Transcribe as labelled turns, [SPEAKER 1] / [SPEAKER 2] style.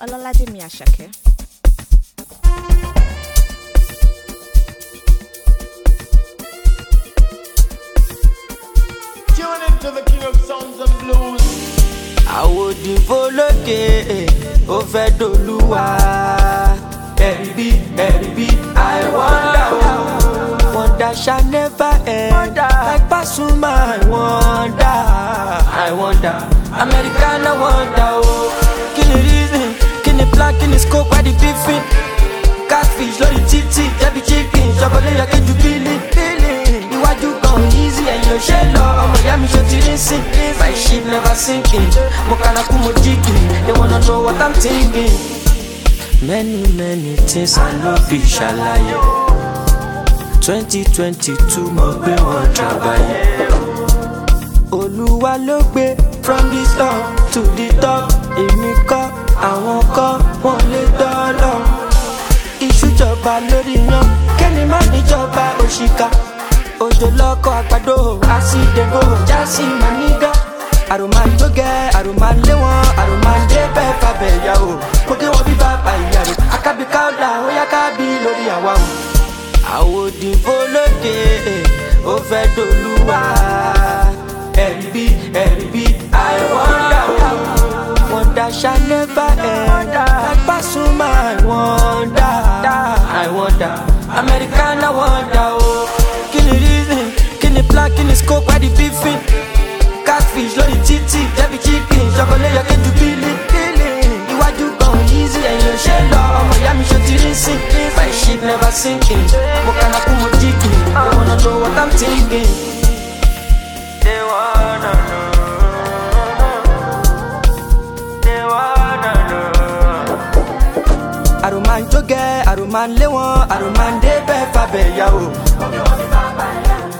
[SPEAKER 1] Ọlọ́ládémi Àṣàkẹ́.
[SPEAKER 2] Tune into the king of sounds and blues.
[SPEAKER 3] Àwòdìbò lókè ó fẹ́ dolúwa. Ẹ̀rí I wonder shall never end. Like Pasuma I wonder Americana wonder oh. Kini reason, kini plan, kini scope, why the beefing? Catfish, lórí títì, jẹ́bi chicken, ṣọkọlẹ́ yẹ kéjú bílí. Iwájú kan easy, ẹ̀yìn ò ṣe lọ, ọmọ ìyá mi ṣe ti rí sí. My ship never sinking, mo kànákú mo jigging. They wanna know what I'm thinking. Many things I no fit ṣàlàyé. 2022 mo gbé wọn travayé. Olúwa ló gbé from the top to the top. Èmi kọ́, àwọn kọ́, wọ́n lè dọ́lọ́. Ìṣújọba lórí yan, kẹ́ni má níjọba òṣìkà. Òjò lọ́kọ̀ àgbàdo, àsìdègò, jásí mànígà. Àròmàndógẹ́, àròmàléwọ̀n, àròmàndébẹ̀ fàbẹ̀ yà o. Mo gé wọn bí bàbá ìyá rẹ̀, àkábí káọ́dà, ó yá kábí lórí àwa o. Àwòdìbò lókè, ó fẹ́ dolúwa. Ẹ̀rí I wonder shall never end. Like Pasuma I wonder Americana wonder oh. Kini reason, kini plan, kini scope, why the beefing? Catfish, lórí títì, jẹ́bi chicken, ṣọkọlẹ́ yẹ kéjú bílí. Iwájú kan easy, ẹ̀yìn ò ṣe lọ, ọmọ ìyá mi ṣe ti rí sí. My ship never sinking, mo kànákú mo jigging. They wanna know what I'm thinking. They wanna know. Àròmàndógẹ́, àròmàléwọ̀n, àròmàndébẹ̀ fàbẹ̀ yà o.